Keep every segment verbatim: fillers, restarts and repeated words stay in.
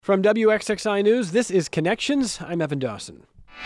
From W X X I News, this is Connections. I'm Evan Dawson.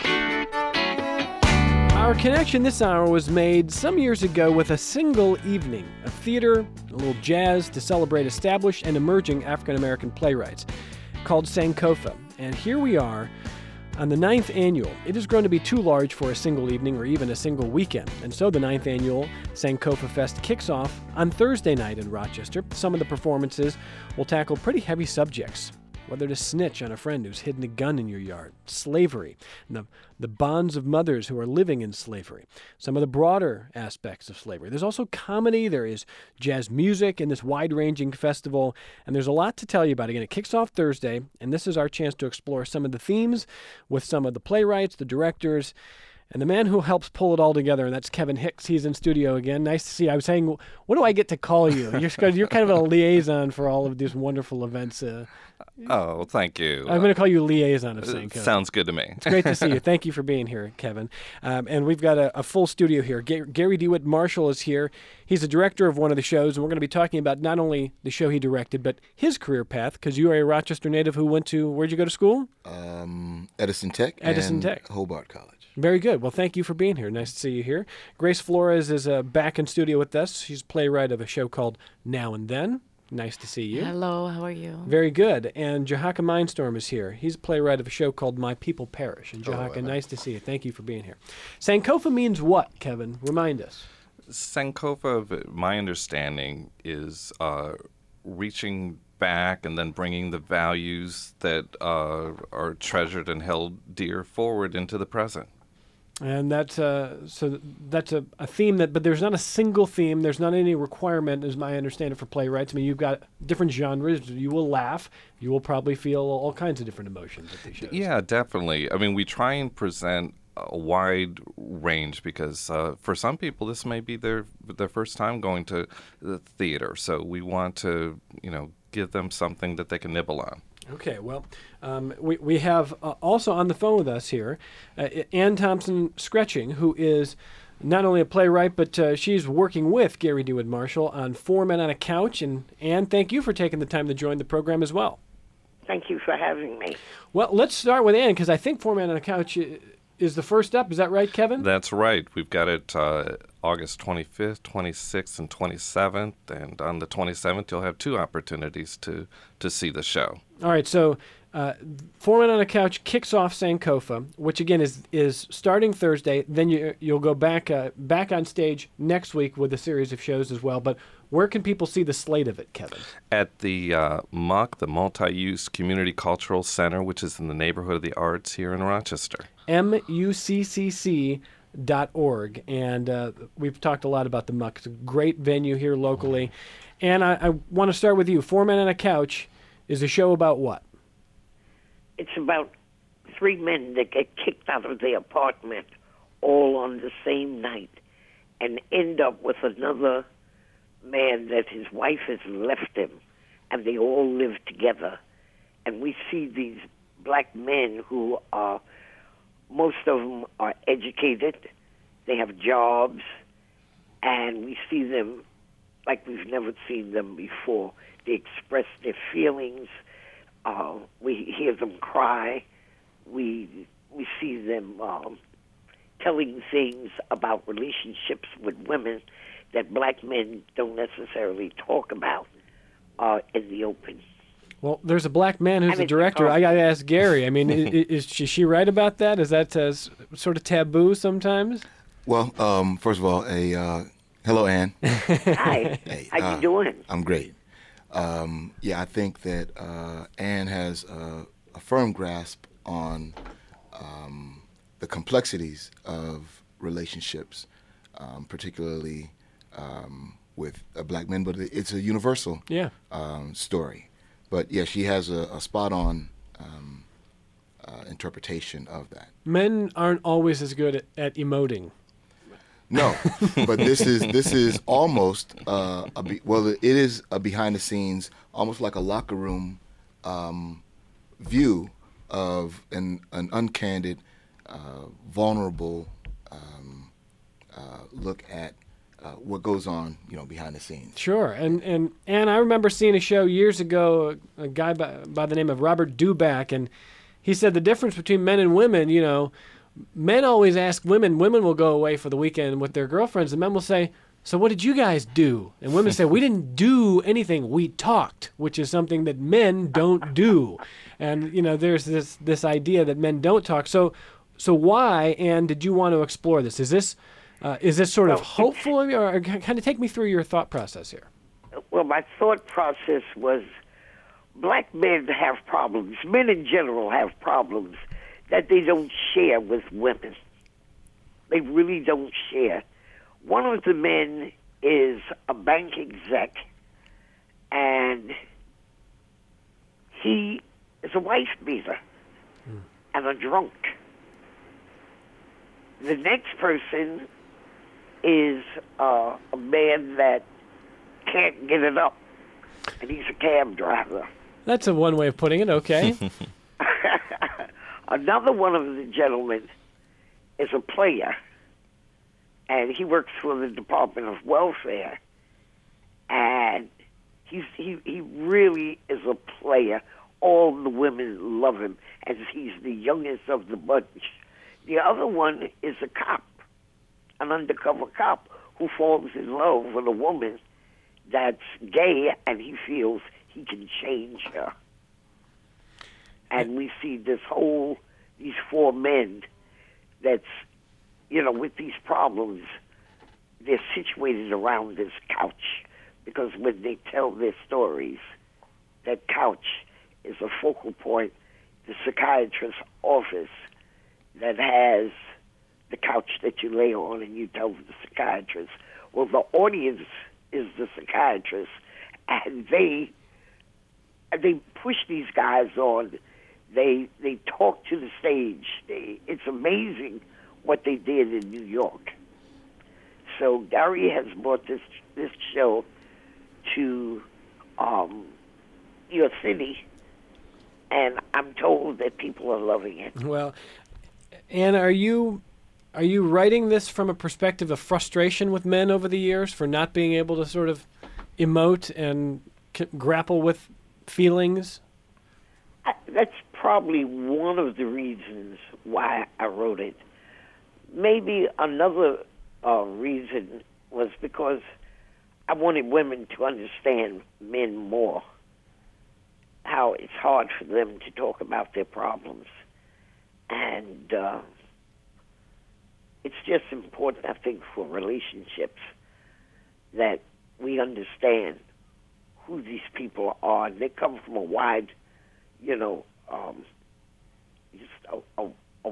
Our connection this hour was made some years ago with a single evening of theater, a little jazz to celebrate established and emerging African-American playwrights called Sankofa. And here we are on the ninth annual. It has grown to be too large for a single evening or even a single weekend. And so the ninth annual Sankofa Fest kicks off on Thursday night in Rochester. Some of the performances will tackle pretty heavy subjects. Whether to snitch on a friend who's hidden a gun in your yard, slavery, and the, the bonds of mothers who are living in slavery, some of the broader aspects of slavery. There's also comedy, there is jazz music in this wide-ranging festival, and there's a lot to tell you about. Again, it kicks off Thursday, and this is our chance to explore some of the themes with some of the playwrights, the directors, and the man who helps pull it all together, and that's Kevin Hicks. He's in studio again. Nice to see you. I was saying, what do I get to call you? You're, you're kind of a liaison for all of these wonderful events. Uh, oh, thank you. I'm going to call you liaison of Sankofa. Sounds good to me. It's great to see you. Thank you for being here, Kevin. Um, and we've got a, a full studio here. Ga- Gary DeWitt Marshall is here. He's the director of one of the shows, and we're going to be talking about not only the show he directed, but his career path, because you are a Rochester native who went to, where'd you go to school? Um, Edison Tech Edison and Tech. Hobart College. Very good. Well, thank you for being here. Nice to see you here. Grace Flores is uh, back in studio with us. She's playwright of a show called Now and Then. Nice to see you. Hello, how are you? Very good. And Jahaka Mindstorm is here. He's a playwright of a show called My People Perish. And Jahaka, Hello, nice to see you. Thank you for being here. Sankofa means what, Kevin? Remind us. Sankofa, my understanding, is uh, reaching back and then bringing the values that uh, are treasured and held dear forward into the present. And that's uh, so that's a, a theme that, but there's not a single theme. There's not any requirement, as I understand it, for playwrights. I mean, you've got different genres. You will laugh. You will probably feel all kinds of different emotions at these shows. Yeah, definitely. I mean, we try and present a wide range because uh, for some people this may be their their first time going to the theater. So we want to, you know, give them something that they can nibble on. Okay, well, um, we, we have uh, also on the phone with us here uh, Ann Thompson Scretching, who is not only a playwright, but uh, she's working with Gary DeWitt Marshall on Four Men on a Couch. And Ann, thank you for taking the time to join the program as well. Thank you for having me. Well, let's start with Ann, because I think Four Men on a Couch is the first up. Is that right, Kevin? That's right. We've got it uh, August twenty-fifth, twenty-sixth, and twenty-seventh. And on the twenty-seventh, you'll have two opportunities to, to see the show. All right, so uh, Four Men on a Couch kicks off Sankofa, which again is is starting Thursday. Then you you'll go back uh, back on stage next week with a series of shows as well. But where can people see the slate of it, Kevin? At the uh, M U C, the Multi-Use Community Cultural Center, which is in the Neighborhood of the Arts here in Rochester. M U C C C dot org, and uh, we've talked a lot about the M U C. It's a great venue here locally. And I, I want to start with you. Four Men on a Couch is a show about what? It's about three men that get kicked out of their apartment all on the same night and end up with another man that his wife has left him, and they all live together. And we see these black men who are, most of them are educated, they have jobs, and we see them like we've never seen them before. They express their feelings. Uh, we hear them cry. We we see them um, telling things about relationships with women that black men don't necessarily talk about uh, in the open. Well, there's a black man who's And the it's director. called- I got to ask Gary. I mean, is, is she, she right about that? Is that uh, s- sort of taboo sometimes? Well, um, first of all, a uh, hello, Ann. Hi, Hey, how uh, you doing? I'm great. Um, yeah, I think that uh, Ann has a, a firm grasp on um, the complexities of relationships, um, particularly um, with uh, black men, but it's a universal Yeah. um, story. But yeah, she has a, a spot-on um, uh, interpretation of that. Men aren't always as good at, at emoting. No, but this is this is almost uh, a be, well, it is a behind the scenes, almost like a locker room um, view of an an uncandid, uh, vulnerable um, uh, look at uh, what goes on, you know, behind the scenes. Sure, and and and I remember seeing a show years ago, a, a guy by, by the name of Robert Duback, and he said the difference between men and women, you know, men always ask women, women will go away for the weekend with their girlfriends, and men will say, so what did you guys do? And women say, we didn't do anything, we talked, which is something that men don't do. And, you know, there's this this idea that men don't talk. So so why, and did you want to explore this? Is this uh, is this sort of hopeful, or kind of take me through your thought process here? Well, my thought process was black men have problems. Men in general have problems that they don't share with women. They really don't share. One of the men is a bank exec, and he is a wife beater mm. and a drunk. The next person is uh, a man that can't get it up, and he's a cab driver. That's a one way of putting it, okay. Another one of the gentlemen is a player, and he works for the Department of Welfare, and he's he, he really is a player. All the women love him, as he's the youngest of the bunch. The other one is a cop, an undercover cop, who falls in love with a woman that's gay, and he feels he can change her. And we see this whole, these four men that's, you know, with these problems, they're situated around this couch, because when they tell their stories, that couch is a focal point, the psychiatrist's office that has the couch that you lay on and you tell the psychiatrist. Well, the audience is the psychiatrist, and they they push these guys on. They they talk to the stage. They, it's amazing what they did in New York. So Gary has brought this this show to um, your city, and I'm told that people are loving it. Well, Ann, are you are you writing this from a perspective of frustration with men over the years for not being able to sort of emote and c- grapple with feelings? I, that's probably one of the reasons why I wrote it. Maybe another uh, reason was because I wanted women to understand men more, how it's hard for them to talk about their problems. And uh, it's just important, I think, for relationships that we understand who these people are. And they come from a wide, you know, um, just a, a, a,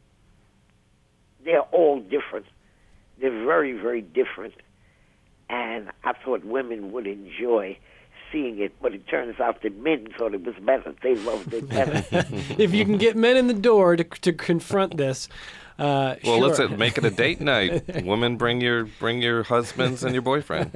they're all different. They're very, very different. And I thought women would enjoy seeing it, but it turns out that men thought it was better. They loved it better. If you can get men in the door to to confront this, uh, well, sure. let's make it a date night. Women, bring your bring your husbands and your boyfriend.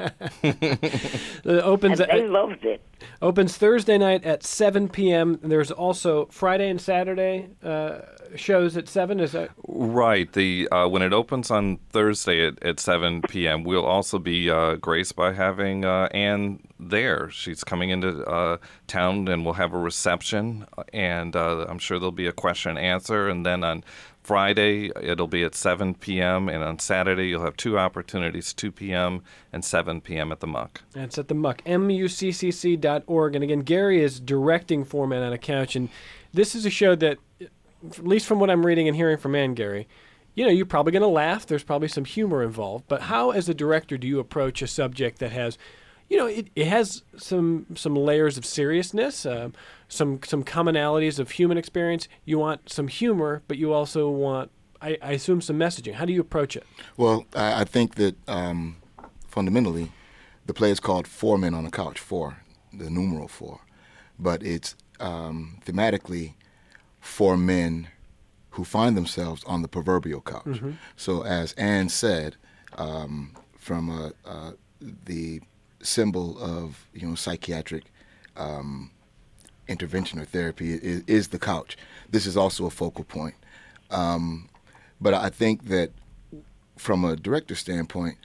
It opens. And they loved it. Opens Thursday night at seven p.m. There's also Friday and Saturday uh, shows at seven. Is that right? The uh, when it opens on Thursday at, at seven p.m., we'll also be uh, graced by having uh, Ann there. She's coming into uh, town, and we'll have a reception, and uh, I'm sure there'll be a question and answer. And then on Friday, it'll be at seven p.m., and on Saturday, you'll have two opportunities, two p.m. and seven p.m. at the Muck. That's at the Muck, M U C C C dot org. And again, Gary is directing Four Men on a Couch, and this is a show that, at least from what I'm reading and hearing from Ann, Gary, you know, you're probably going to laugh. There's probably some humor involved. But how, as a director, do you approach a subject that has, you know, it, it has some some layers of seriousness, uh, some some commonalities of human experience. You want some humor, but you also want, I, I assume, some messaging. How do you approach it? Well, I, I think that um, fundamentally, the play is called Four Men on a Couch, four, the numeral four. But it's um, thematically four men who find themselves on the proverbial couch. Mm-hmm. So as Ann said, um, from uh, uh, the symbol of, you know, psychiatric um, intervention or therapy is, is the couch. This is also a focal point. Um, but I think that from a director standpoint,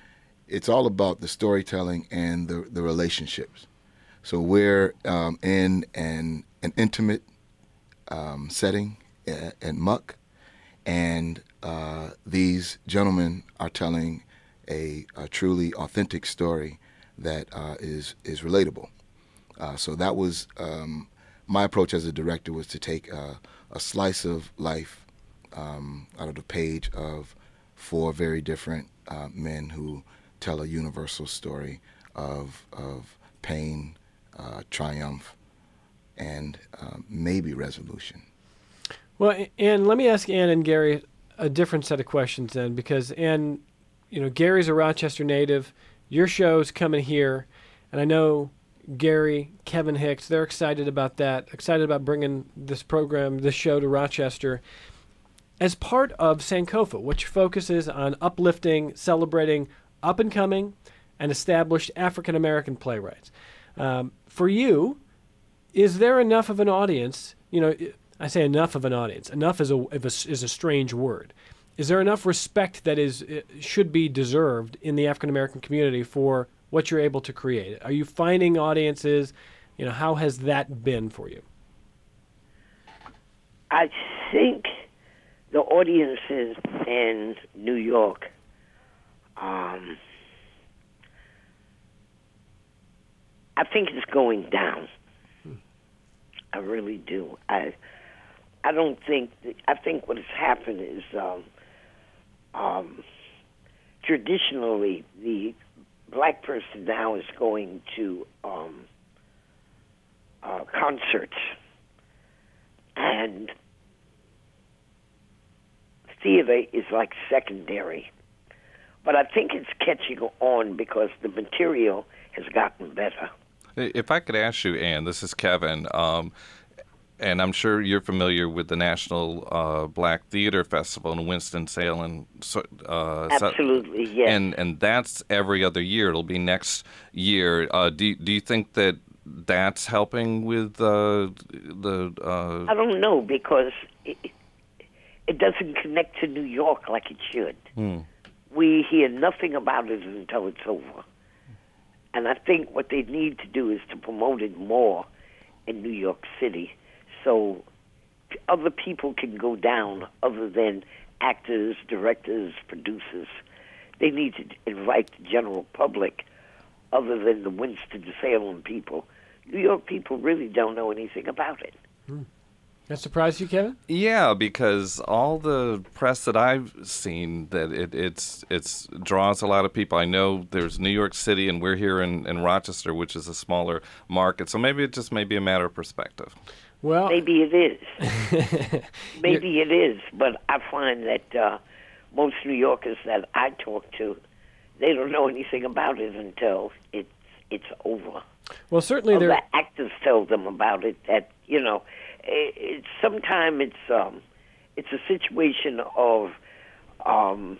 it's all about the storytelling and the, the relationships. So we're um, in an, an intimate um, setting at, at Muck, and uh, these gentlemen are telling a, a truly authentic story that uh, is is relatable. Uh, so that was um, my approach as a director, was to take a, a slice of life um, out of the page of four very different uh, men who tell a universal story of of pain, uh, triumph, and uh, maybe resolution. Well, and let me ask Ann and Gary a different set of questions then, because Ann, you know, Gary's a Rochester native. Your show's coming here, and I know Gary, Kevin Hicks, they're excited about that, excited about bringing this program, this show to Rochester. As part of Sankofa, which focuses on uplifting, celebrating up-and-coming and established African-American playwrights. Um, for you, is there enough of an audience, you know, I say enough of an audience, enough is a, is a strange word. Is there enough respect that is should be deserved in the African-American community for what you're able to create? Are you finding audiences? You know, how has that been for you? I think the audiences in New York, um, I think it's going down. Hmm. I really do. I I don't think, that, I think what has happened is um, um, traditionally the black person now is going to um, uh, concerts, and theater is like secondary. But I think it's catching on because the material has gotten better. If I could ask you, Ann, this is Kevin, um, and I'm sure you're familiar with the National uh, Black Theater Festival in Winston-Salem. Uh, Absolutely, yes. And and that's every other year. It'll be next year. Uh, do do you think that that's helping with uh, the? Uh... I don't know, because it, it doesn't connect to New York like it should. Hmm. We hear nothing about it until it's over. And I think what they need to do is to promote it more in New York City, so other people can go down other than actors, directors, producers. They need to invite the general public other than the Winston-Salem people. New York people really don't know anything about it. Hmm. That surprised you, Kevin? Yeah, because all the press that I've seen, that it it's it's draws a lot of people. I know there's New York City, and we're here in, in Rochester, which is a smaller market. So maybe it just may be a matter of perspective. Well, maybe it is. Maybe it is, but I find that uh, most New Yorkers that I talk to, they don't know anything about it until it's it's over. Well, certainly Other there. actors tell them about it. That you know, it, it's sometimes it's um, it's a situation of um,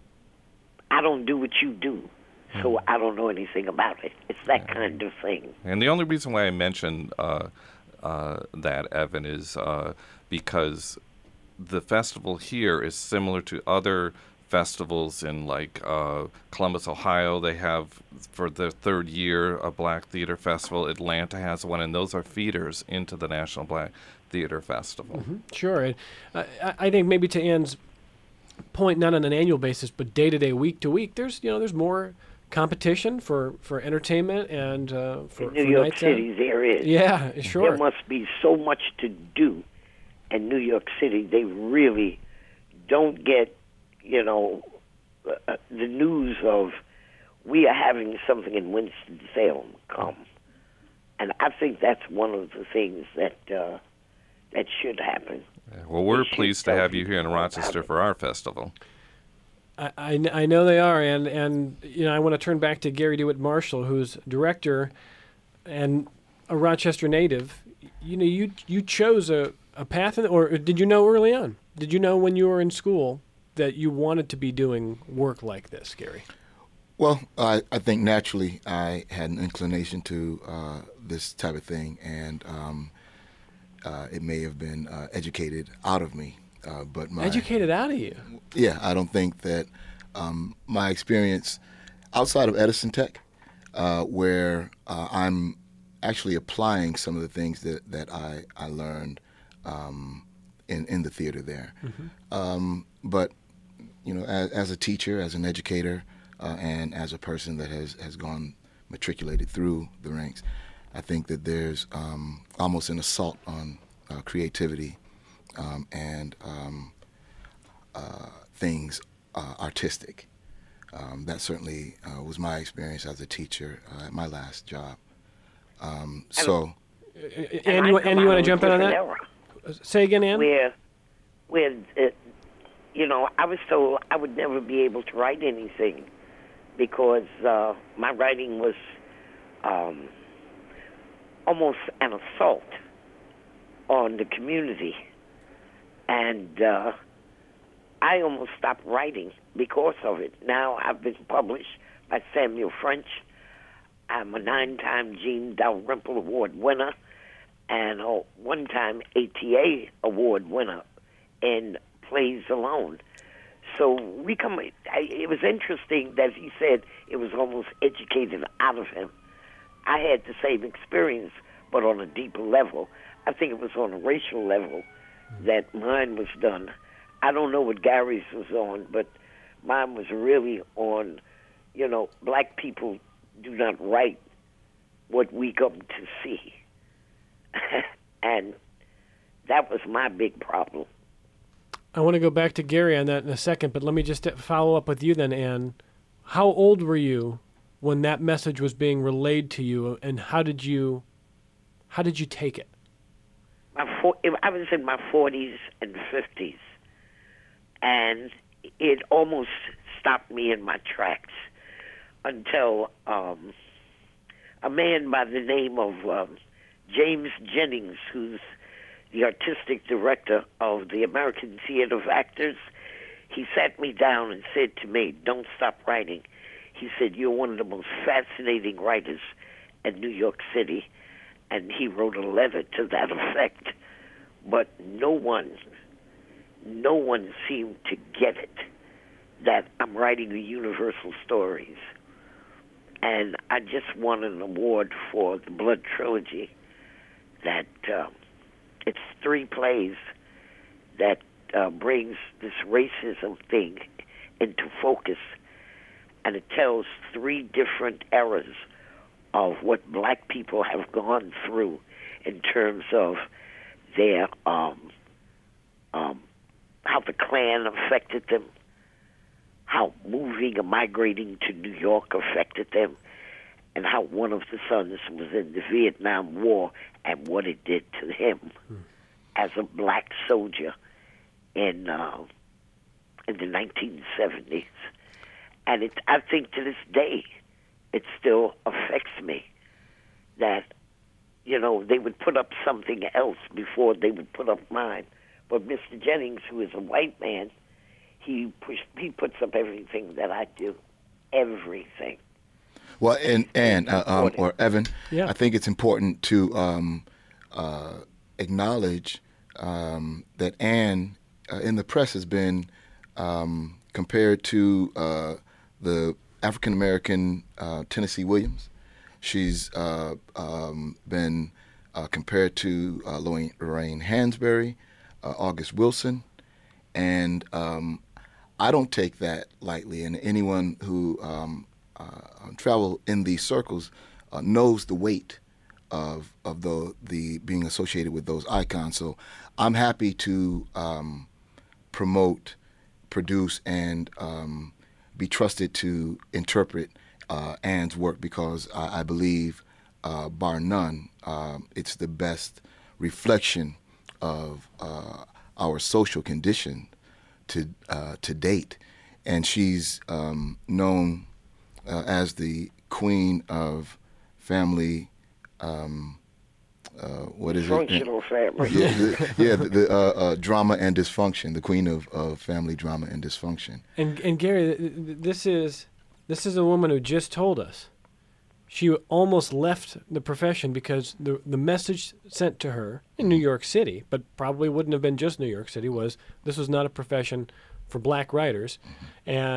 I don't do what you do, so I don't know anything about it. It's that yeah. kind of thing. And the only reason why I mentioned uh, uh, that, Evan, is uh, because the festival here is similar to other festivals in like uh, Columbus, Ohio. They have, for the third year, a Black Theater Festival. Atlanta has one, and those are feeders into the National Black Theater Festival. Mm-hmm. Sure. And uh, I think maybe to Ann's point, not on an annual basis, but day to day, week to week, there's you know there's more competition for, for entertainment and uh, for in New for York nights City. out. There is. Yeah, sure. There must be so much to do in New York City. They really don't get, you know, uh, the news of we are having something in Winston-Salem come. And I think that's one of the things that uh, that should happen. Yeah, well, we're pleased to have you here in Rochester for our festival. I, I, I know they are, and, and you know I want to turn back to Gary DeWitt Marshall, who's director and a Rochester native. You know, you you chose a, a path, in, or did you know early on? Did you know when you were in school that you wanted to be doing work like this, Gary? Well, I, I think naturally I had an inclination to uh, this type of thing, and um, uh, it may have been uh, educated out of me. Uh, but my, educated out of you? Yeah, I don't think that um, my experience. outside of Edison Tech, uh, where uh, I'm actually applying some of the things that, that I, I learned um, in, in the theater there. Mm-hmm. Um, but, you know, as, as a teacher, as an educator, uh, and as a person that has, has gone matriculated through the ranks, I think that there's um, almost an assault on uh, creativity um, and um, uh, things uh, artistic. Um, that certainly uh, was my experience as a teacher uh, at my last job. Um, so, and, and you, and you want to jump in on that? Era. Say again, Ann? Where, where, it, you know, I was told I would never be able to write anything because uh, my writing was um, almost an assault on the community. And uh, I almost stopped writing because of it. Now I've been published by Samuel French. I'm a nine-time Jean Dalrymple Award winner and a one-time A T A Award winner in plays alone. So we come. It was interesting that he said it was almost educated out of him. I had the same experience, but on a deeper level. I think it was on a racial level that mine was done. I don't know what Gary's was on, but mine was really on, you know, black people do not write what we come to see. And that was my big problem. I want to go back to Gary on that in a second, but let me just follow up with you then, Ann. How old were you when that message was being relayed to you, and how did you, how did you take it? My four, I was in my forties and fifties, and it almost stopped me in my tracks until um, a man by the name of um, James Jennings, who's the artistic director of the American Theater of Actors, he sat me down and said to me, "Don't stop writing." He said, "You're one of the most fascinating writers in New York City." And he wrote a letter to that effect. But no one, no one seemed to get it, that I'm writing a universal stories. And I just won an award for the Blood Trilogy. That uh, it's three plays that uh, brings this racism thing into focus. And it tells three different eras of what black people have gone through in terms of their, um, um, how the Klan affected them, how moving and migrating to New York affected them, and how one of the sons was in the Vietnam War and what it did to him hmm. as a black soldier in uh, in the nineteen seventies. And it, I think to this day, it still affects me that, you know, they would put up something else before they would put up mine. But Mister Jennings, who is a white man, he push, he puts up everything that I do, everything. Well, and and uh, um, or Evan, yeah. I think it's important to um, uh, acknowledge um, that Ann uh, in the press has been um, compared to uh, the African American uh, Tennessee Williams. She's uh, um, been uh, compared to uh, Lorraine, Lorraine Hansberry, uh, August Wilson, and um, I don't take that lightly. And anyone who um, uh, travel in these circles uh, knows the weight of of the the being associated with those icons. So I'm happy to um, promote, produce, and um, be trusted to interpret uh, Ann's work because I, I believe, uh, bar none, uh, it's the best reflection of uh, our social condition to uh, to date. And she's um, known uh, as the queen of family. Um, uh, what is Functional it? family. Yeah, the, yeah, the, the uh, uh, drama and dysfunction. The queen of, of family drama and dysfunction. And and Gary, this is this is a woman who just told us she almost left the profession because the the message sent to her in New York City, but probably wouldn't have been just New York City, was this was not a profession for black writers, mm-hmm. and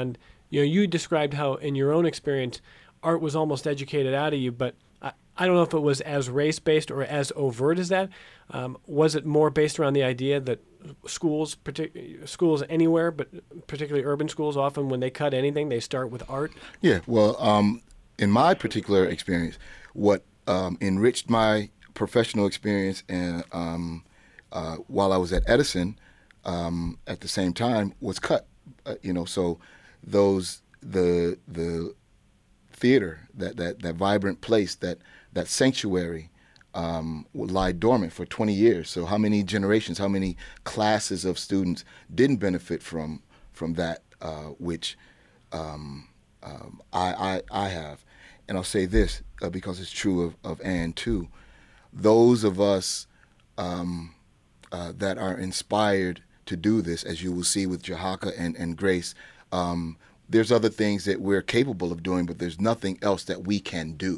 you know, you described how in your own experience, art was almost educated out of you, but I, I don't know if it was as race-based or as overt as that. Um, was it more based around the idea that schools, partic- schools anywhere, but particularly urban schools, often when they cut anything, they start with art? Yeah, well, um, in my particular experience, what um, enriched my professional experience and um, uh, while I was at Edison, um, at the same time, was cut. Uh, you know, so those the the theater, that that that vibrant place, that that sanctuary, um, would lie dormant for twenty years. So how many generations, how many classes of students didn't benefit from from that, uh, which um, um, I, I I have. And I'll say this uh, because it's true of, of Ann too. Those of us um, uh, that are inspired to do this, as you will see with Jahaka and, and Grace, um, there's other things that we're capable of doing, but there's nothing else that we can do.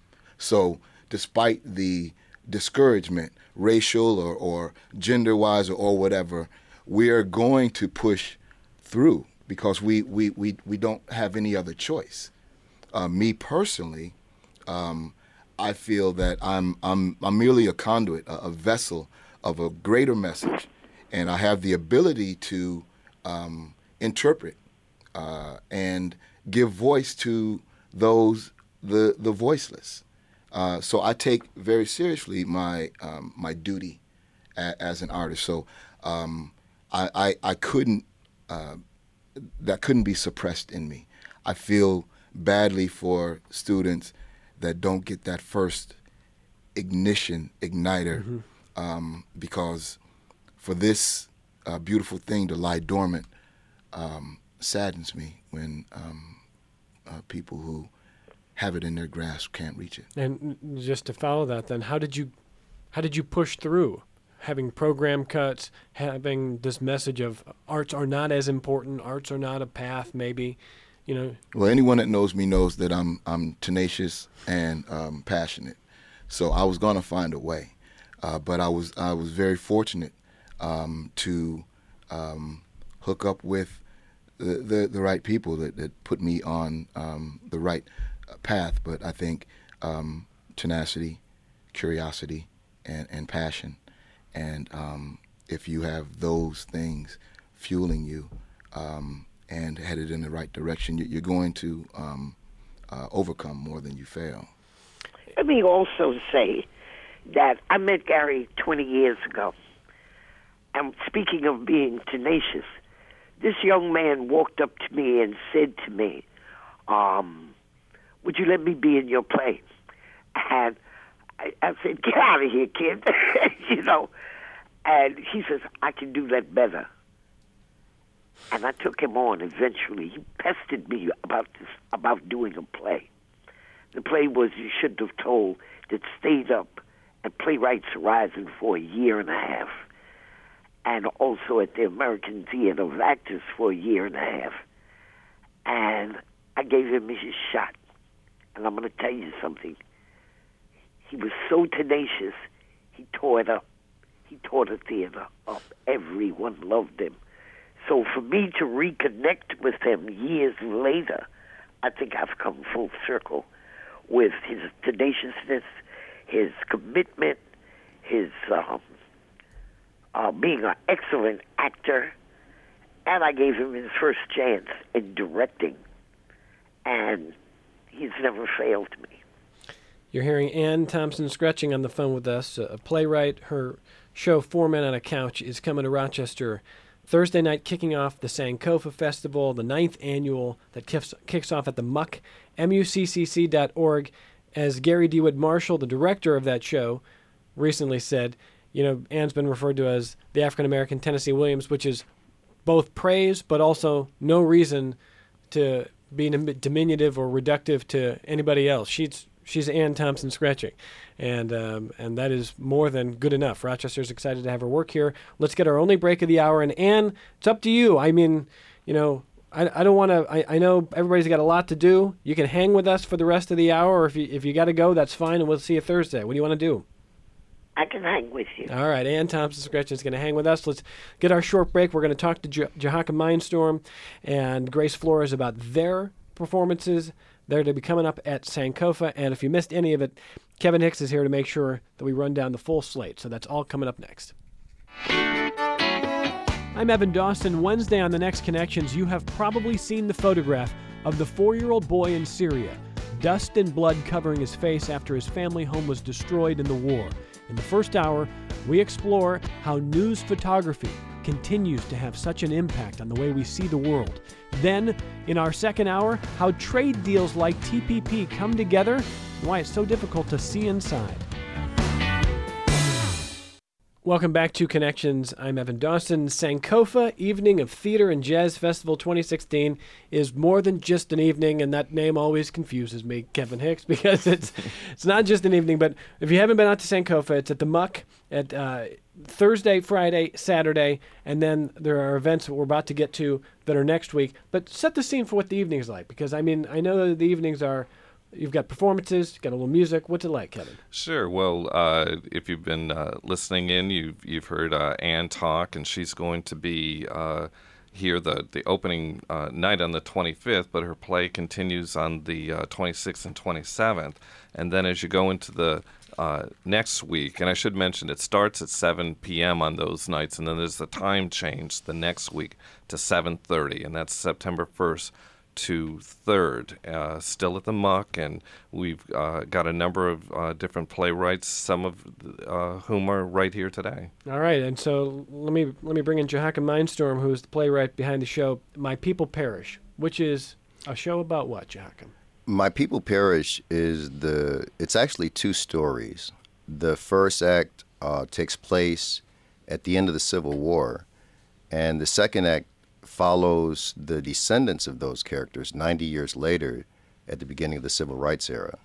So despite the discouragement, racial or, or gender-wise or, or whatever, we are going to push through because we, we, we, we don't have any other choice. Uh, me personally, um, I feel that I'm I'm I'm merely a conduit, a, a vessel of a greater message, and I have the ability to um, interpret uh, and give voice to those the the voiceless. Uh, so I take very seriously my um, my duty a, as an artist. So um, I, I I couldn't uh, that couldn't be suppressed in me. I feel badly for students that don't get that first ignition, igniter, mm-hmm. um, because for this uh, beautiful thing to lie dormant um, saddens me when um, uh, people who have it in their grasp can't reach it. And just to follow that, then, how did you, how did you push through having program cuts, having this message of arts are not as important, arts are not a path, maybe? You know. Well, anyone that knows me knows that I'm I'm tenacious and um, passionate. So I was going to find a way, uh, but I was I was very fortunate um, to um, hook up with the, the the right people that, that put me on um, the right path. But I think um, tenacity, curiosity, and and passion, and um, if you have those things fueling you. Um, and headed in the right direction, you're going to um, uh, overcome more than you fail. Let me also say that I met Gary twenty years ago. And speaking of being tenacious, this young man walked up to me and said to me, um, would you let me be in your play? And I, I said, get out of here, kid. you know. And he says, I can do that better. And I took him on eventually. He pestered me about this, about doing a play. The play was You Shouldn't Have Told, that stayed up at Playwrights Horizon for a year and a half, and also at the American Theater of Actors for a year and a half. And I gave him his shot. And I'm going to tell you something. He was so tenacious, he tore it up. He tore the theater up. Everyone loved him. So for me to reconnect with him years later, I think I've come full circle with his tenaciousness, his commitment, his um, uh, being an excellent actor, and I gave him his first chance in directing, and he's never failed me. You're hearing Ann Thompson-Skretching on the phone with us, a playwright. Her show, Four Men on a Couch, is coming to Rochester Thursday night, kicking off the Sankofa Festival, the ninth annual that kicks, kicks off at the Muck, M U C C C dot org. As Gary DeWitt Marshall, the director of that show, recently said, you know, Ann's been referred to as the African-American Tennessee Williams, which is both praise but also no reason to be diminutive or reductive to anybody else. She's she's Ann Thompson-Skretching, and um, and that is more than good enough. Rochester's excited to have her work here. Let's get our only break of the hour, and Ann, it's up to you. I mean, you know, I, I don't want to. I, I know everybody's got a lot to do. You can hang with us for the rest of the hour, or if you if you got to go, that's fine, and we'll see you Thursday. What do you want to do? I can hang with you. All right, Ann Thompson-Scretchen is going to hang with us. Let's get our short break. We're going to talk to J- Jahaka Mindstorm and Grace Flores about their performances. They're to be coming up at Sankofa, and if you missed any of it, Kevin Hicks is here to make sure that we run down the full slate. So that's all coming up next. I'm Evan Dawson. Wednesday on The Next Connections, you have probably seen the photograph of the four-year-old boy in Syria, dust and blood covering his face after his family home was destroyed in the war. In the first hour, we explore how news photography continues to have such an impact on the way we see the world. Then, in our second hour, how trade deals like T P P come together and why it's so difficult to see inside. Welcome back to Connections. I'm Evan Dawson. Sankofa Evening of Theater and Jazz Festival twenty sixteen is more than just an evening, and that name always confuses me, Kevin Hicks, because it's it's not just an evening. But if you haven't been out to Sankofa, it's at the Muck at uh, Thursday, Friday, Saturday, and then there are events that we're about to get to that are next week. But set the scene for what the evening is like, because I mean I know that the evenings are. You've got performances, you've got a little music. What's it like, Kevin? Sure. Well, uh, if you've been uh, listening in, you've you've heard uh, Ann talk, and she's going to be uh, here the the opening uh, night on the twenty-fifth, but her play continues on the uh, twenty-sixth and twenty-seventh. And then as you go into the uh, next week, and I should mention it starts at seven p.m. on those nights, and then there's the time change the next week to seven thirty, and that's September first to third, uh, still at the Muck, and we've uh, got a number of uh, different playwrights, some of uh, whom are right here today. All right, and so let me let me bring in Jahaka Mindstorm, who is the playwright behind the show My People Perish, which is a show about what, Jahaka? My People Perish is the, it's actually two stories. The first act uh, takes place at the end of the Civil War, and the second act follows the descendants of those characters ninety years later at the beginning of the Civil Rights era.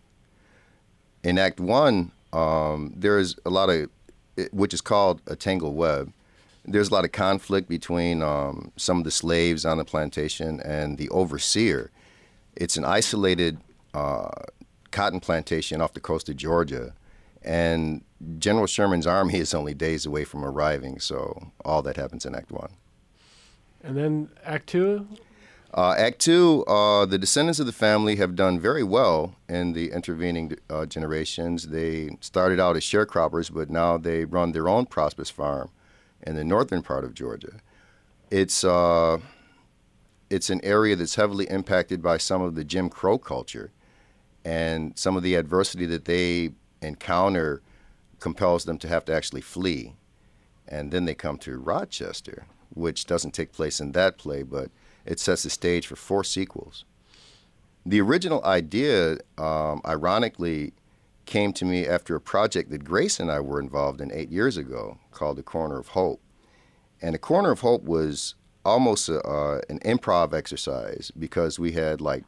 In Act One, um, there is a lot of, which is called a tangled web, there's a lot of conflict between um, some of the slaves on the plantation and the overseer. It's an isolated uh, cotton plantation off the coast of Georgia, and General Sherman's army is only days away from arriving, so all that happens in Act One. And then Act Two? Uh, Act Two, uh, the descendants of the family have done very well in the intervening uh, generations. They started out as sharecroppers, but now they run their own prosperous farm in the northern part of Georgia. It's uh, it's an area that's heavily impacted by some of the Jim Crow culture, and some of the adversity that they encounter compels them to have to actually flee. And then they come to Rochester, which doesn't take place in that play, but it sets the stage for four sequels. The original idea, um, ironically, came to me after a project that Grace and I were involved in eight years ago called The Corner of Hope. And The Corner of Hope was almost a, uh, an improv exercise, because we had like,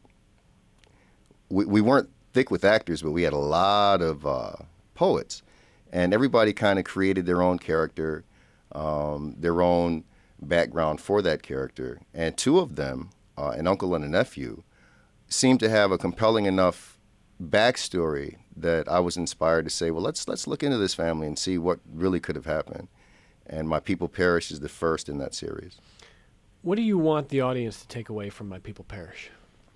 we, we weren't thick with actors, but we had a lot of uh, poets. And everybody kind of created their own character, um, their own background for that character, and two of them, uh, an uncle and a nephew, seemed to have a compelling enough backstory that I was inspired to say, well, let's let's look into this family and see what really could have happened. And My People Perish is the first in that series. What do you want the audience to take away from My People Perish?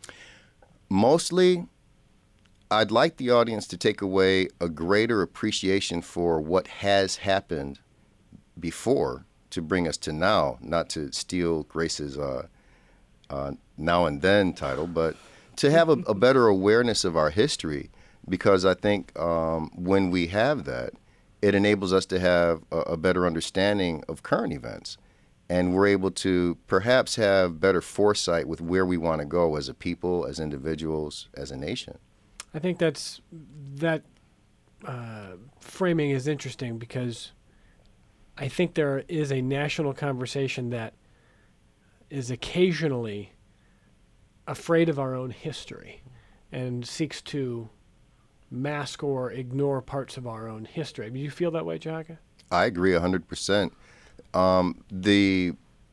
Mostly, I'd like the audience to take away a greater appreciation for what has happened before, to bring us to now, not to steal Grace's uh, uh, Now and Then title, but to have a, a better awareness of our history, because I think um, when we have that, it enables us to have a, a better understanding of current events, and we're able to perhaps have better foresight with where we want to go as a people, as individuals, as a nation. I think that's that uh, framing is interesting, because I think there is a national conversation that is occasionally afraid of our own history and seeks to mask or ignore parts of our own history. Do you feel that way, Jahaka? I agree one hundred percent. Um, the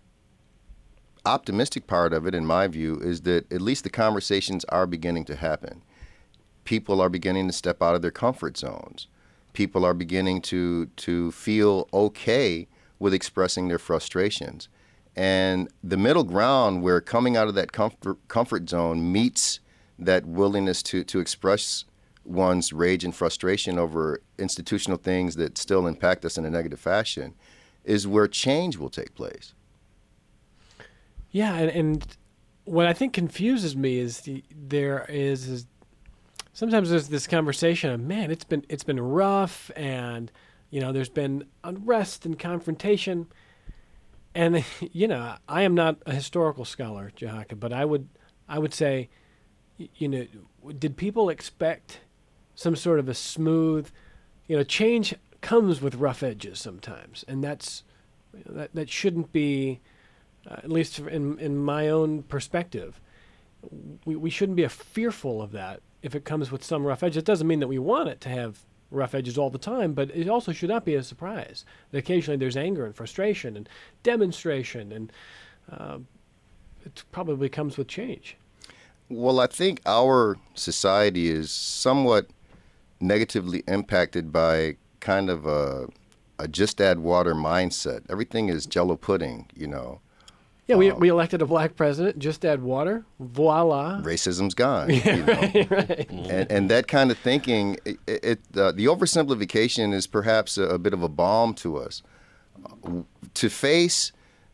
optimistic part of it, in my view, is that at least the conversations are beginning to happen. People are beginning to step out of their comfort zones. people are beginning to to feel okay with expressing their frustrations. And the middle ground where coming out of that comfort, comfort zone meets that willingness to, to express one's rage and frustration over institutional things that still impact us in a negative fashion is where change will take place. Yeah, and, and what I think confuses me is the, there is, is sometimes there's this conversation of, man, it's been it's been rough, and you know there's been unrest and confrontation. And, you know, I am not a historical scholar, Jahaka, but I would I would say, you know, did people expect some sort of a smooth, you know, change comes with rough edges sometimes. And that's, you know, that, that shouldn't be, uh, at least in, in my own perspective, we, we shouldn't be fearful of that if it comes with some rough edges. It doesn't mean that we want it to have rough edges all the time, but it also should not be a surprise that occasionally there's anger and frustration and demonstration, and uh, it probably comes with change. Well, I think our society is somewhat negatively impacted by kind of a, a just add water mindset. Everything is Jell-O pudding, you know. Yeah, we Um, we elected a black president, just add water, voila. Racism's gone. Yeah, you know? right, right. And, and that kind of thinking, it, it uh, the oversimplification is perhaps a, a bit of a balm to us. Uh, to face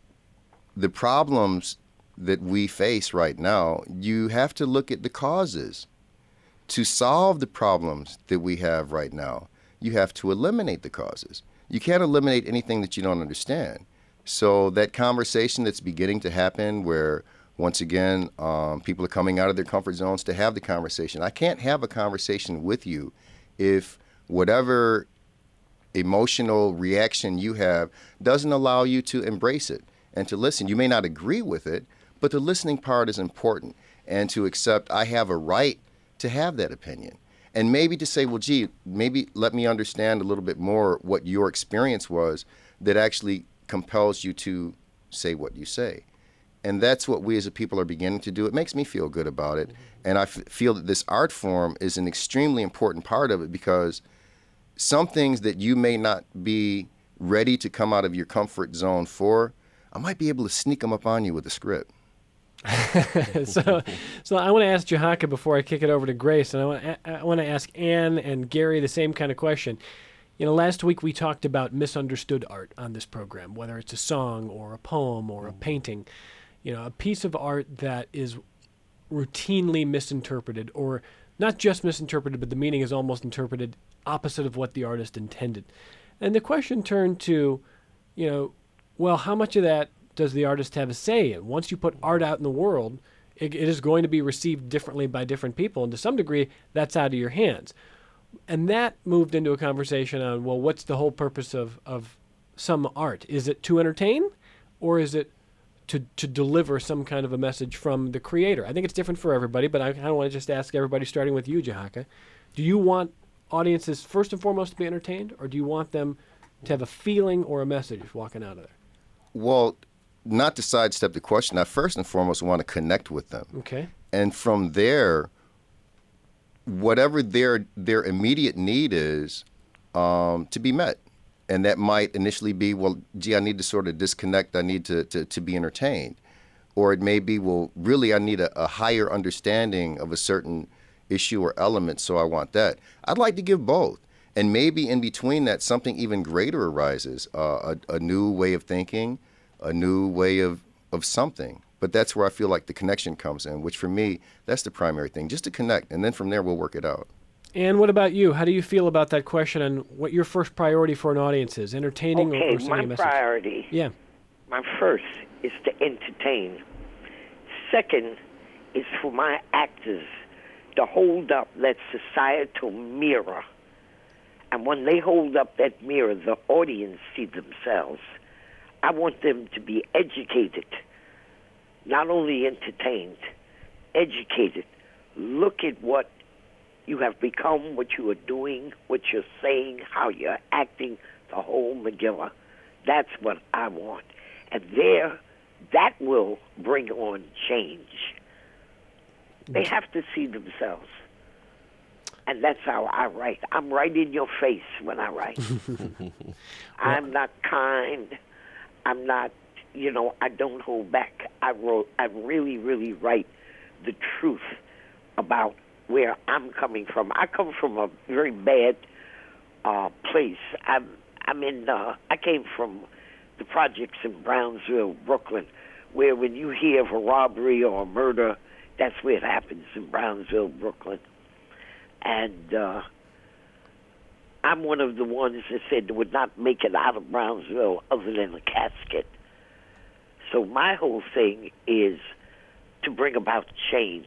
the problems that we face right now, you have to look at the causes. To solve the problems that we have right now, you have to eliminate the causes. You can't eliminate anything that you don't understand. So that conversation that's beginning to happen where, once again, um, people are coming out of their comfort zones to have the conversation. I can't have a conversation with you if whatever emotional reaction you have doesn't allow you to embrace it and to listen. You may not agree with it, but the listening part is important, and to accept I have a right to have that opinion. And maybe to say, well, gee, maybe let me understand a little bit more what your experience was that actually compels you to say what you say. And that's what we as a people are beginning to do. It makes me feel good about it. And I f- feel that this art form is an extremely important part of it, because some things that you may not be ready to come out of your comfort zone for, I might be able to sneak them up on you with a script. so, so I want to ask Jahaka before I kick it over to Grace, and I want to, I want to ask Ann and Gary the same kind of question. You know, last week we talked about misunderstood art on this program, whether it's a song or a poem or a painting. You know, a piece of art that is routinely misinterpreted, or not just misinterpreted, but the meaning is almost interpreted opposite of what the artist intended. And the question turned to, you know, well, how much of that does the artist have a say in? Once you put art out in the world, it, it is going to be received differently by different people, and to some degree, that's out of your hands. And that moved into a conversation on, well, what's the whole purpose of, of some art? Is it to entertain, or is it to to deliver some kind of a message from the creator? I think it's different for everybody, but I kind of want to just ask everybody, starting with you, Jahaka. Do you want audiences first and foremost to be entertained, or do you want them to have a feeling or a message walking out of there? Well, not to sidestep the question, I first and foremost want to connect with them. Okay. And from there, whatever their their immediate need is, um, to be met. And that might initially be, well, gee, I need to sort of disconnect. I need to, to, to be entertained. Or it may be, well, really, I need a, a higher understanding of a certain issue or element, so I want that. I'd like to give both. And maybe in between that, something even greater arises, uh, a, a new way of thinking, a new way of, of something. But that's where I feel like the connection comes in, which for me, that's the primary thing, just to connect. And then from there, we'll work it out. And what about you? How do you feel about that question, and what your first priority for an audience is, entertaining okay, or, or sending my a message? priority, Yeah. my first is to entertain. Second is for my actors to hold up that societal mirror. And when they hold up that mirror, the audience see themselves. I want them to be educated, not only entertained, educated. Look at what you have become, what you are doing, what you're saying, how you're acting, the whole Megillah. That's what I want. And there, that will bring on change. They have to see themselves. And that's how I write. I'm right in your face when I write. I'm not kind. I'm not, you know, I don't hold back. I wrote, I really, really write the truth about where I'm coming from. I come from a very bad uh, place. I'm, I'm in, uh, I came from the projects in Brownsville, Brooklyn, where when you hear of a robbery or a murder, that's where it happens, in Brownsville, Brooklyn. And uh, I'm one of the ones that said they would not make it out of Brownsville other than a casket. So my whole thing is to bring about change.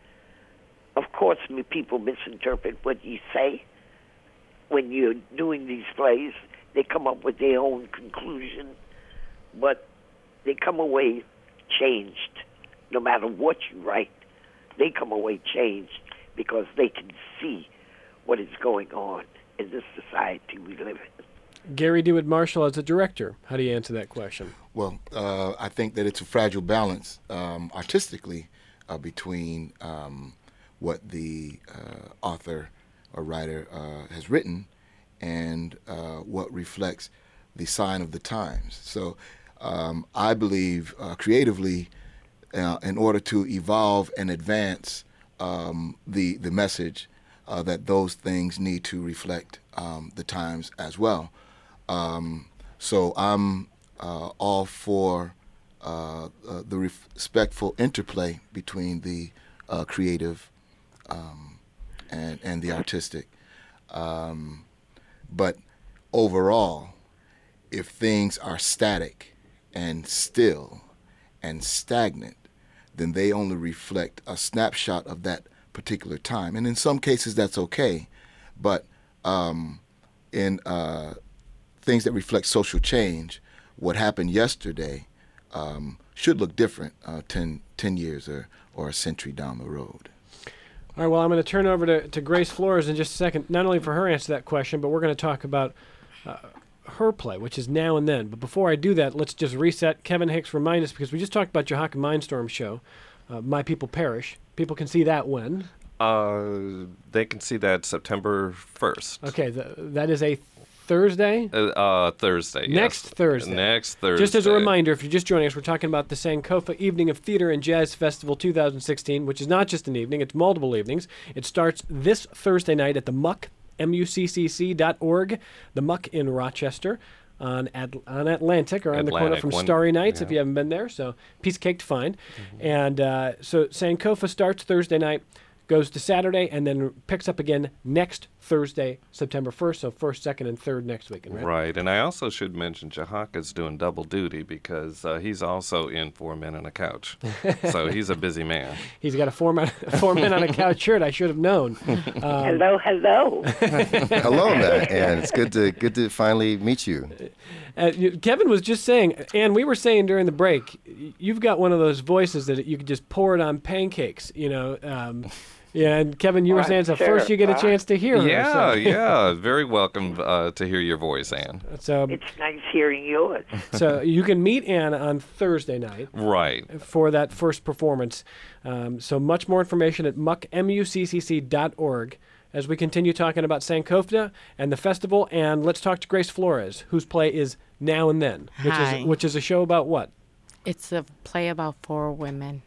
Of course, me- people misinterpret what you say. When you're doing these plays, they come up with their own conclusion, but they come away changed. No matter what you write, they come away changed because they can see what is going on in this society we live in. Gary DeWitt Marshall, as a director, how do you answer that question? Well, uh, I think that it's a fragile balance um, artistically uh, between um, what the uh, author or writer uh, has written and uh, what reflects the sign of the times. So um, I believe uh, creatively, uh, in order to evolve and advance um, the, the message, uh, that those things need to reflect um, the times as well. Um, so I'm uh, all for uh, uh, the respectful interplay between the uh, creative um, and, and the artistic. Um, but overall, if things are static and still and stagnant, then they only reflect a snapshot of that particular time. And in some cases, that's okay. But um, in uh, things that reflect social change, what happened yesterday um, should look different uh, ten, ten years or, or a century down the road. All right, well, I'm going to turn over to, to Grace Flores in just a second, not only for her answer to that question, but we're going to talk about uh, her play, which is Now and Then. But before I do that, let's just reset. Kevin Hicks, remind us, because we just talked about Joachim Mindstorm's show, uh, My People Perish. People can see that when? Uh, they can see that September first. Okay, the, that is a Thursday? Uh, uh, Thursday, Next yes. Thursday. Next Thursday. Just as a reminder, if you're just joining us, we're talking about the Sankofa Evening of Theater and Jazz Festival two thousand sixteen, which is not just an evening, it's multiple evenings. It starts this Thursday night at the Muck, M U C C C dot org, the Muck in Rochester, on Ad- on Atlantic, or on the corner Atlantic, from one- Starry Nights, if yeah. you haven't been there. So, piece of cake to find. And uh, so Sankofa starts Thursday night, goes to Saturday, and then picks up again next Thursday, September first, so first, second, and third next weekend, right? Right, and I also should mention Jahaka's doing double duty because uh, he's also in Four Men on a Couch. So he's a busy man. He's got a four man, four men on a couch shirt. I should have known. Um, Hello, hello. Hello, Matt, and it's good to good to finally meet you. uh, you- Kevin was just saying, and we were saying during the break, y- you've got one of those voices that you could just pour it on pancakes, you know. Um, yeah, and Kevin, you were Well, saying it's the sure, first you get a huh? chance to hear her. Yeah, so- yeah. Very welcome uh, to hear your voice, Ann. So, It's nice hearing yours. so you can meet Anna on Thursday night Right. for that first performance. Um, so much more information at muck m u c c c dot org as we continue talking about Sankofa and the festival. And let's talk to Grace Flores, whose play is Now and Then, which Hi. is which is a show about what? It's a play about four women.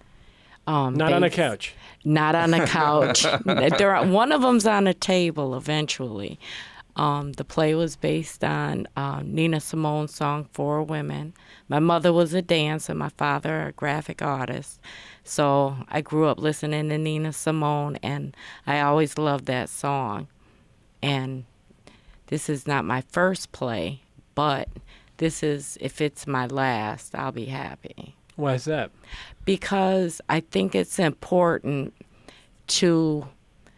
Um, Not on a based- couch. Not on a couch. there are, one of them's on a table eventually. Um, the play was based on uh, Nina Simone's song Four Women. My mother was a dancer, my father a graphic artist. So I grew up listening to Nina Simone, and I always loved that song. And this is not my first play, but this is, if it's my last, I'll be happy. Why is that? Because I think it's important to,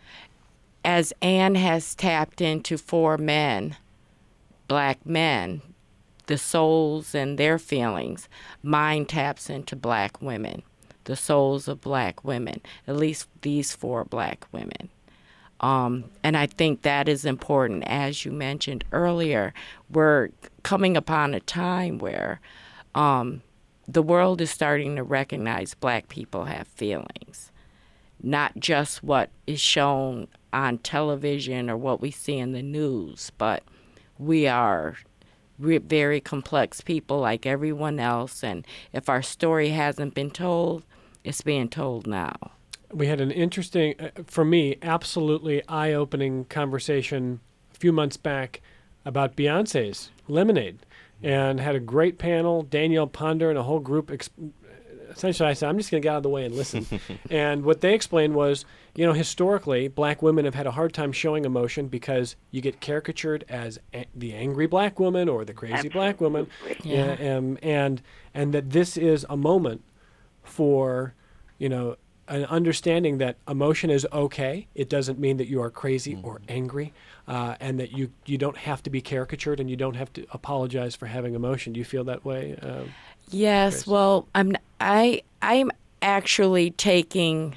as Anne has tapped into four men, black men, the souls and their feelings, mine taps into black women, the souls of black women, at least these four black women. Um, and I think that is important. As you mentioned earlier, we're coming upon a time where um, the world is starting to recognize black people have feelings, not just what is shown on television or what we see in the news, but we are re- very complex people like everyone else, and if our story hasn't been told, it's being told now. We had an interesting, uh, for me, absolutely eye-opening conversation a few months back about Beyonce's Lemonade, and had a great panel. Danielle Ponder and a whole group. Exp- essentially, I said, I'm just going to get out of the way and listen. And what they explained was, you know, historically, black women have had a hard time showing emotion because you get caricatured as a- the angry black woman or the crazy black woman, Yeah. yeah, um, and and that this is a moment for, you know, an understanding that emotion is okay. It doesn't mean that you are crazy mm. or angry, uh, and that you, you don't have to be caricatured and you don't have to apologize for having emotion. Do you feel that way? Uh, yes. Grace? Well, I'm I I'm actually taking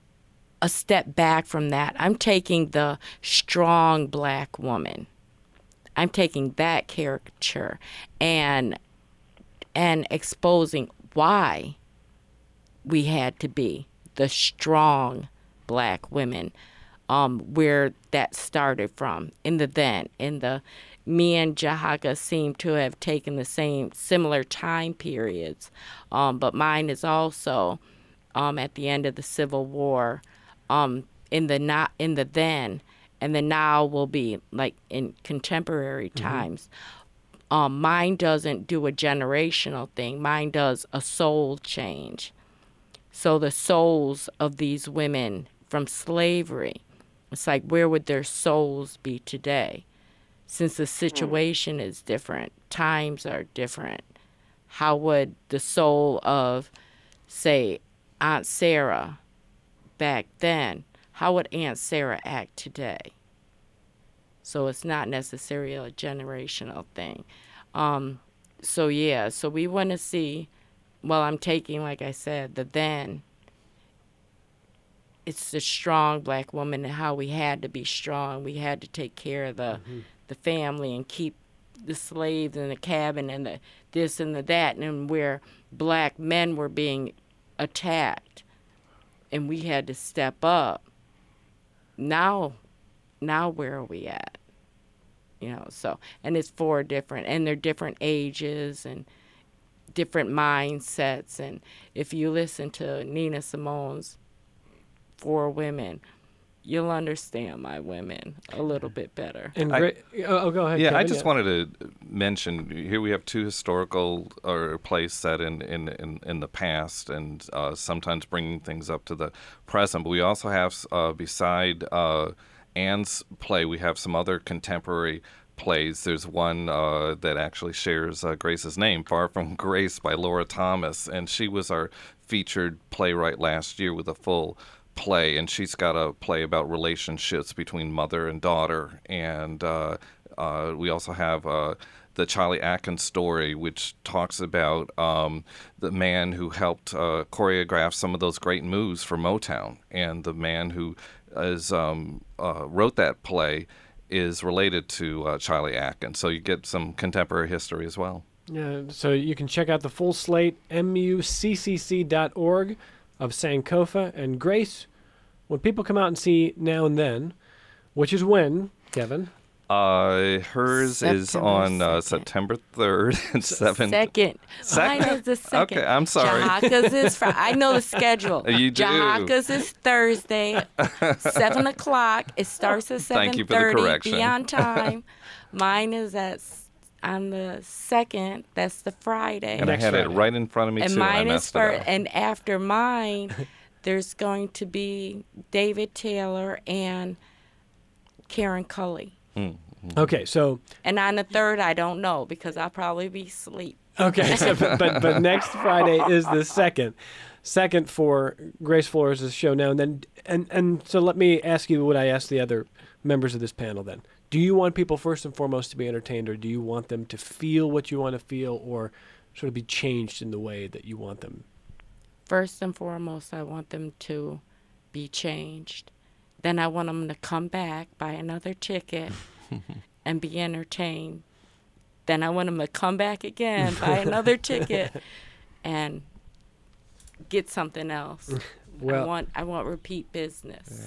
a step back from that. I'm taking the strong black woman. I'm taking that caricature and and exposing why we had to be the strong black women, um, where that started from in the then. In the, me and Jahaka seem to have taken the same, similar time periods, um, but mine is also um, at the end of the Civil War, um, in the not in the then, and the now will be like in contemporary Mm-hmm. times. Um, mine doesn't do a generational thing. Mine does a soul change. So the souls of these women from slavery, it's like, where would their souls be today? Since the situation is different, times are different, how would the soul of, say, Aunt Sarah back then, how would Aunt Sarah act today? So it's not necessarily a generational thing. Um, so, yeah, so we want to see, well, I'm taking, like I said, the then. It's the strong black woman and how we had to be strong. We had to take care of the mm-hmm. the family and keep the slaves in the cabin and the this and the that, and where black men were being attacked, and we had to step up. Now, now where are we at? You know, so, and it's four different, and they're different ages and different mindsets. And if you listen to Nina Simone's Four Women, you'll understand my women a little bit better. And I, gra- oh, go ahead. Yeah, Kevin. I just yeah. wanted to mention here we have two historical or plays set in in, in, in the past, and uh, sometimes bringing things up to the present. But we also have uh, beside uh, Anne's play, we have some other contemporary plays. There's one uh, that actually shares uh, Grace's name, Far From Grace by Laura Thomas, and she was our featured playwright last year with a full play, and she's got a play about relationships between mother and daughter. And uh, uh, we also have uh, the Charlie Atkins story, which talks about um, the man who helped uh, choreograph some of those great moves for Motown, and the man who is um, uh, wrote that play is related to uh, Charlie Atkins. So you get some contemporary history as well. Yeah, so you can check out the full slate, M U C C C dot org, of Sankofa. And Grace, when people come out and see Now and Then, which is when, Kevin? Uh, hers is September on uh, second. September third and seventh. Second. Second? Mine is the second. Okay, I'm sorry. Jahaka's is Friday. I know the schedule. You do. Jahaka's is Thursday, seven o'clock. It starts at seven Thank you for the thirty. correction. Be on time. Mine is at s- on the second. That's the Friday. And I Next had it Friday. right in front of me, and too. I mine is messed for. it up. And after mine, there's going to be David Taylor and Karen Cully. Mm. Okay, so And on the third, I don't know because I'll probably be asleep. okay, so, but but next Friday is the second, second for Grace Flores' show Now and Then, and and so let me ask you what I asked the other members of this panel. Then, do you want people first and foremost to be entertained, or do you want them to feel what you want to feel, or sort of be changed in the way that you want them? First and foremost, I want them to be changed. Then I want them to come back, buy another ticket, and be entertained. Then I want them to come back again, buy another ticket, and get something else. Well- I want I want repeat business.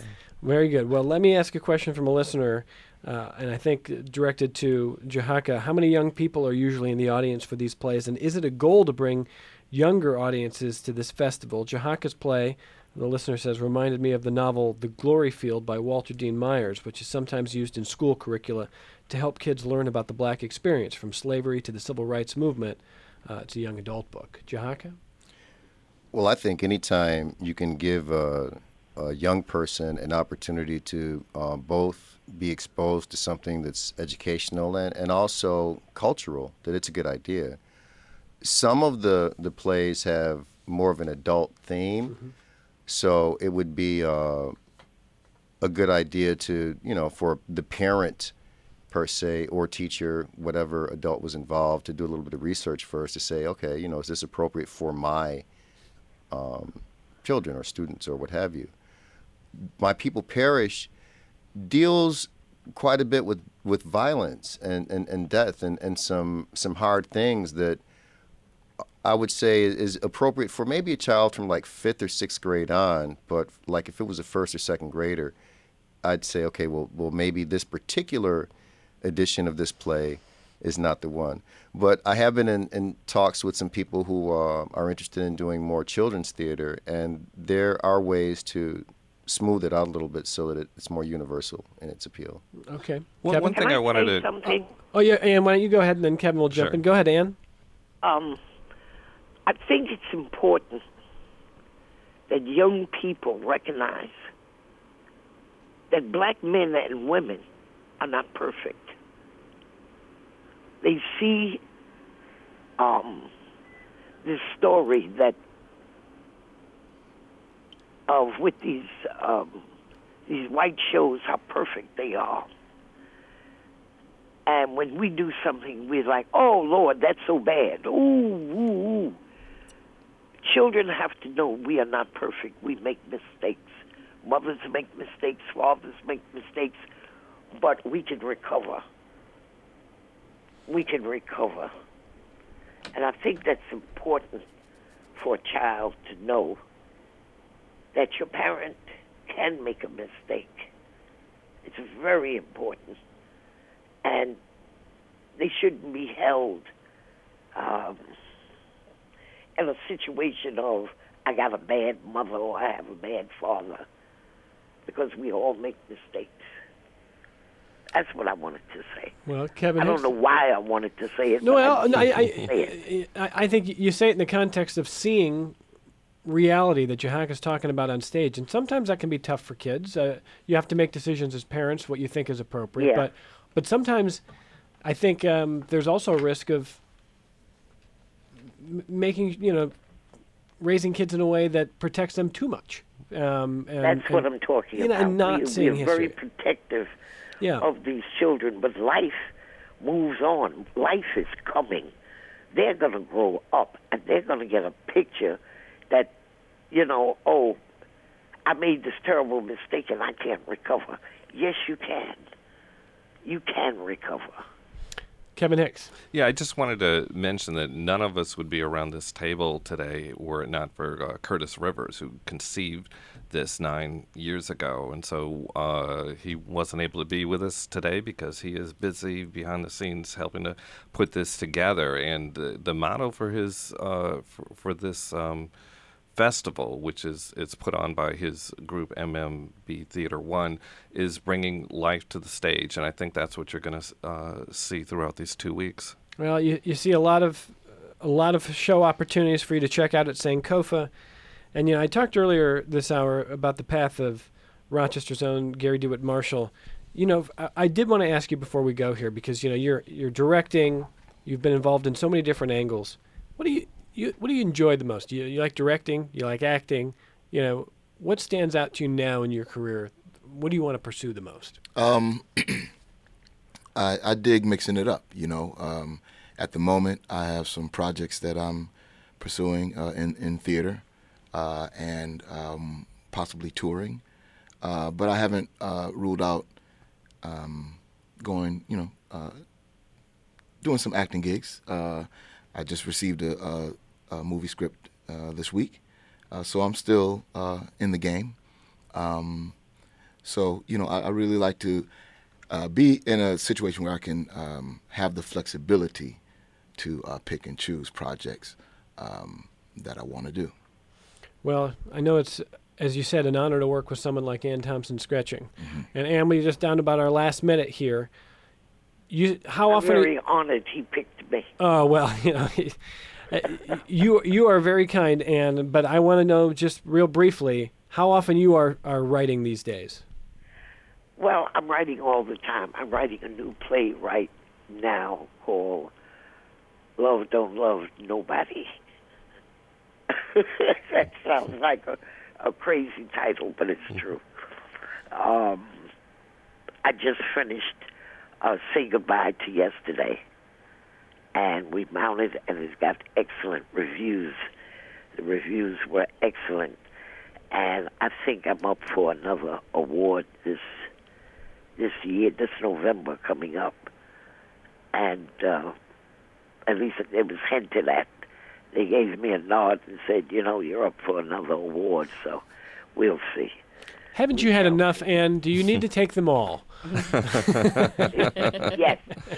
Very good. Well, let me ask a question from a listener, uh, and I think directed to Jahaka. How many young people are usually in the audience for these plays, and is it a goal to bring younger audiences to this festival? Jahaka's play, the listener says, reminded me of the novel The Glory Field by Walter Dean Myers, which is sometimes used in school curricula to help kids learn about the black experience, from slavery to the civil rights movement. Uh, it's a young adult book. Jahaka? Well, I think anytime you can give a, a young person an opportunity to uh, both be exposed to something that's educational and, and also cultural, that it's a good idea. Some of the, the plays have more of an adult theme, mm-hmm. so it would be uh, a good idea to, you know, for the parent per se, or teacher, whatever adult was involved, to do a little bit of research first to say, okay, you know, is this appropriate for my um, children or students or what have you? My People Perish deals quite a bit with, with violence and, and, and death and, and some some hard things that I would say is appropriate for maybe a child from like fifth or sixth grade on, but like if it was a first or second grader, I'd say, okay, well, well maybe this particular edition of this play is not the one. But I have been in, in talks with some people who uh, are interested in doing more children's theater, and there are ways to smooth it out a little bit so that it, it's more universal in its appeal. Okay. Well, Kevin? one thing Can I, I wanted say to... something? Oh, yeah, Ann, why don't you go ahead, and then Kevin will jump Sure. in. Go ahead, Ann. Um, I think it's important that young people recognize that black men and women are not perfect. They see um, this story that of with these um, these white shows how perfect they are, and when we do something, we're like, "Oh Lord, that's so bad." Ooh, ooh, ooh. Children have to know we are not perfect. We make mistakes. Mothers make mistakes. Fathers make mistakes, but we can recover. We can recover. And I think that's important for a child to know that your parent can make a mistake. It's very important. And they shouldn't be held um, in a situation of, I got a bad mother or I have a bad father, because we all make mistakes. That's what I wanted to say. Well, Kevin, I don't Hicks- know why I wanted to say it. No, but well, no, I, I, did say it. I, I, I think you say it in the context of seeing reality that Jahaka's talking about on stage, and sometimes that can be tough for kids. Uh, you have to make decisions as parents what you think is appropriate, Yeah. but but sometimes I think um, there's also a risk of m- making you know raising kids in a way that protects them too much. Um, and, That's what and, I'm talking you know, about. and not we, seeing we're very history. protective Yeah. of these children, but life moves on. Life is coming. They're going to grow up, and they're going to get a picture that, you know, oh, I made this terrible mistake and I can't recover. Yes, you can. You can recover. Kevin Hicks. Yeah, I just wanted to mention that none of us would be around this table today were it not for uh, Curtis Rivers, who conceived this nine years ago. And so uh, he wasn't able to be with us today because he is busy behind the scenes helping to put this together. And the, the motto for his uh, for, for this um, festival, which is it's put on by his group M M B Theater One, is bringing life to the stage, and I think that's what you're going to uh, see throughout these two weeks. Well, you you see a lot of a lot of show opportunities for you to check out at Sankofa, and you know I talked earlier this hour about the path of Rochester's own Gary DeWitt Marshall. You know, I, I did want to ask you before we go here, because you know you're you're directing, you've been involved in so many different angles. What do you You, what do you enjoy the most? Do you, you like directing? You like acting? You know, what stands out to you now in your career? What do you want to pursue the most? Um, I, I dig mixing it up. You know, um, at the moment, I have some projects that I'm pursuing uh, in in theater uh, and um, possibly touring, uh, but I haven't uh, ruled out um, going. You know, uh, doing some acting gigs. Uh, I just received a, a Uh, movie script uh, this week, uh, so I'm still uh, in the game. Um, So, you know, I, I really like to uh, be in a situation where I can um, have the flexibility to uh, pick and choose projects um, that I want to do. Well, I know it's, as you said, an honor to work with someone like Ann Thompson Skretching. Mm-hmm. And Ann, we just down about our last minute here. You, how I'm often? very honored he picked me. Oh well, you know, you you are very kind, Ann. But I want to know just real briefly how often you are, are writing these days. Well, I'm writing all the time. I'm writing a new play right now called Love Don't Love Nobody. That sounds like a, a crazy title, but it's true. Um, I just finished uh, Say Goodbye to Yesterday, and we mounted, and it's got excellent reviews. The reviews were excellent, and I think I'm up for another award this this year, this November coming up. And uh, at least it was hinted at. They gave me a nod and said, you know, you're up for another award, so we'll see. Haven't you had enough, Ann? Do you need to take them all? Yes.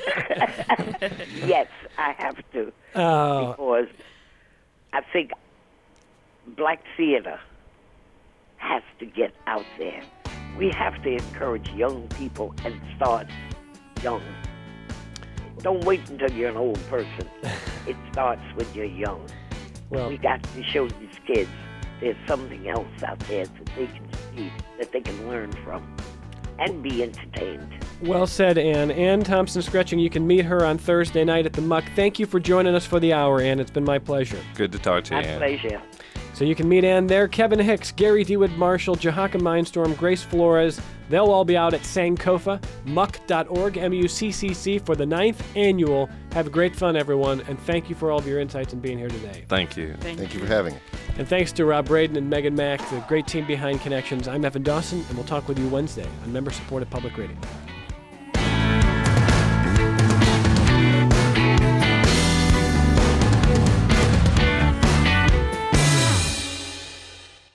Yes, I have to. Oh. Because I think black theater has to get out there. We have to encourage young people and start young. Don't wait until you're an old person. It starts when you're young. Well, We got to show these kids there's something else out there that they can see, that they can learn from, and be entertained. well said, Ann. Ann Thompson Skretching. You can meet her on Thursday night at the Muck. Thank you for joining us for the hour, Ann. It's been my pleasure. Good to talk to you, My Ann. pleasure. So you can meet Ann there. Kevin Hicks, Gary Dewitt Marshall, Jahaka Mindstorm, Grace Flores. They'll all be out at Sankofa, muck dot org, M U C C C, for the ninth annual. Have great fun, everyone, and thank you for all of your insights and being here today. Thank you. Thank you for having it. And thanks to Rob Braden and Megan Mack, the great team behind Connections. I'm Evan Dawson, and we'll talk with you Wednesday on member-supported public radio.